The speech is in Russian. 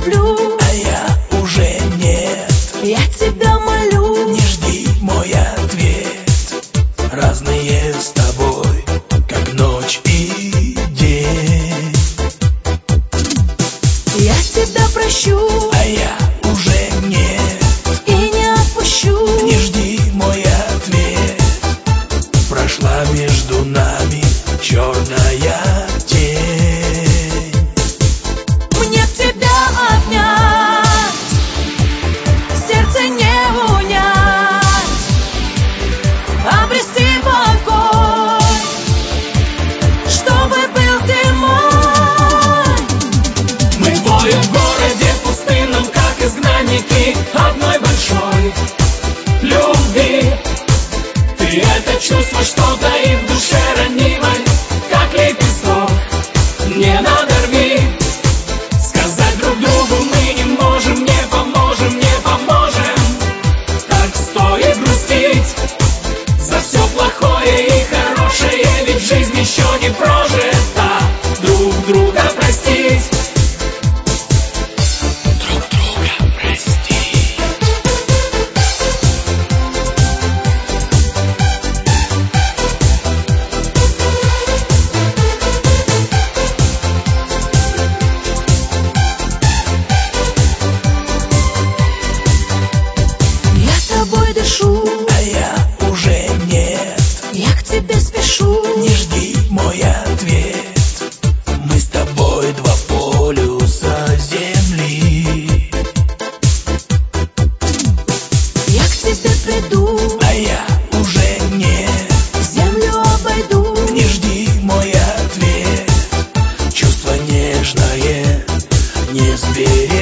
люблю, а я уже нет. я тебя молю, Не жди мой ответ. Разные с тобой, как ночь и день. я тебя прощу, А я уже нет. и не отпущу. Не жди мой ответ. Прошла между нами черная тень. Мне тебя отнять, сердце не унять, обрести покой, чтобы был ты мой. Мы двое в городе пустынном, как изгнанники одной большой любви. Ты это чувство, что таит в душе ранимой, как лепесток, не надорви. Сказать друг другу мы не можем, не поможем, не поможем. Так стоит грустить за все плохое и хорошее, ведь жизнь еще не прожита. Друг друга простить. Друг друга прости. Я тобой дышу, А я уже нет. я к тебе спешу. Не жди мой ответ. Мы с тобой два полюса земли. Я к тебе приду, А я уже нет. землю обойду. Не жди мой ответ. Чувство нежное не сберечь.